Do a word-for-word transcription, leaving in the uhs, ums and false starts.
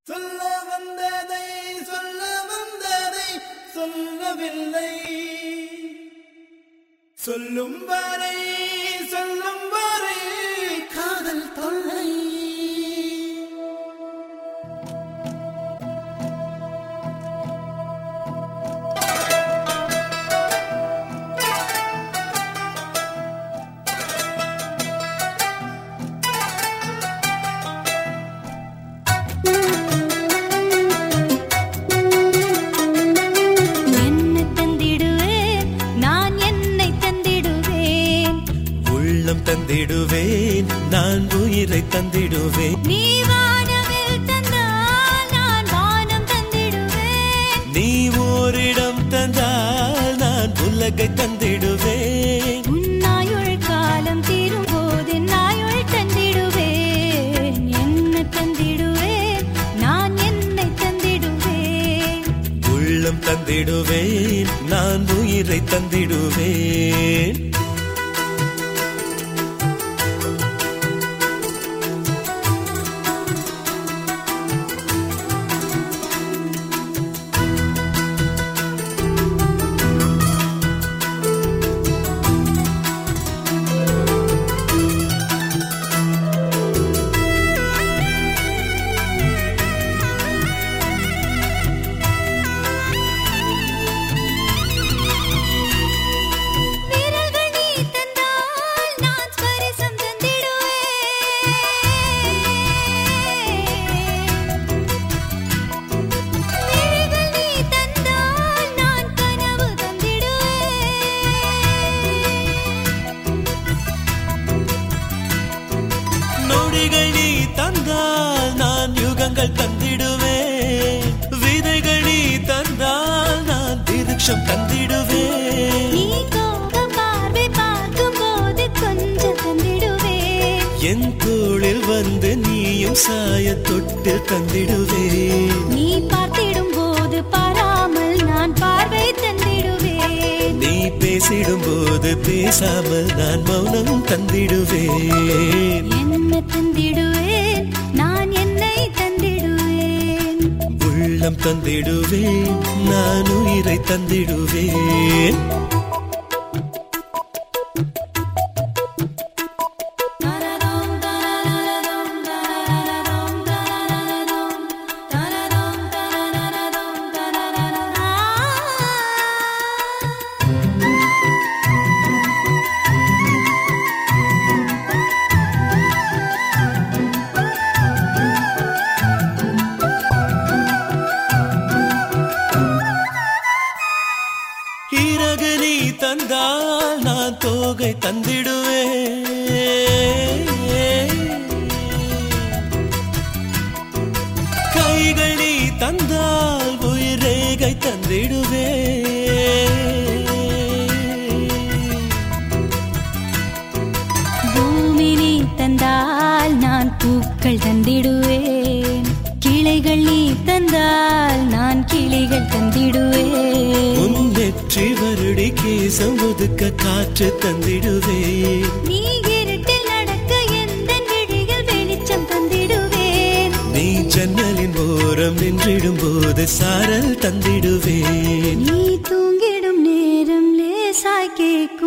சொல்ல வந்ததை சொல்ல வந்ததை சொல்லவில்லை, சொல்லும் வரை சொல்லும் வரை காதல் தொல்லை. தந்திடுவேன் நான் உயிரை தந்திடுவேன். நீ வானவில் தந்தால் நான் வானம் தந்திடுவேன். நீ ஓரிடம் தந்தால் நான் உலகை தந்திடுவேன். உன்னாயுள் காலம் தீரும் போது நாயுள் தந்திடுவேன். என்ன தந்திடுவேன் நான் என்னை தந்திடுவேன். உள்ளம் தந்திடுவேன் நான் உயிரை தந்திடுவேன். நொடிகள் நீ தந்தால் நான் யுகங்கள் தந்திடுவேன். விதைகள் நீ தந்தால் நான் திருக்ஷம் தந்திடுவேன். நீ கோப பார்வை பார்க்கும் போது கொஞ்சம் தந்திடுவேன். என் தோளில் வந்து நீயும் சாய தொட்டு தந்திடுவேன். நீ பார்த்திடும் போது பாராமல் நான் பார்வை தந்திடுவேன். நீ பேசிடும் போது பேசாமல் நான் மௌனம் தந்திடுவேன். என்ன தந்திடுவேன் நான் என்னை தந்திடுவேன். உள்ளம் தந்திடுவேன் நான் உயிரை தந்திடுவேன். இறகு நீ தந்தால் நான் தோகை தந்திடுவேன். கைகள் நீ தந்தால் உயிரேகை தந்திடுவேன். பூமி நீ தந்தால் நான் பூக்கள் தந்திடுவேன். கிளைகள் நீ தந்தால் நான் கிளிகள் தந்திடுவேன். நெற்றி வருடி கேசம் ஒதுக்க காற்று தந்திடுவேன். நீ இருட்டில் நடக்க எந்த விழிகள் வெளிச்சம் தந்திடுவேன். நீ ஜன்னலின் ஓரம் நின்றிடும் போது சாரல் தந்திடுவேன். நீ தூங்கிடும் நேரம் லேசாய் கேட்கும்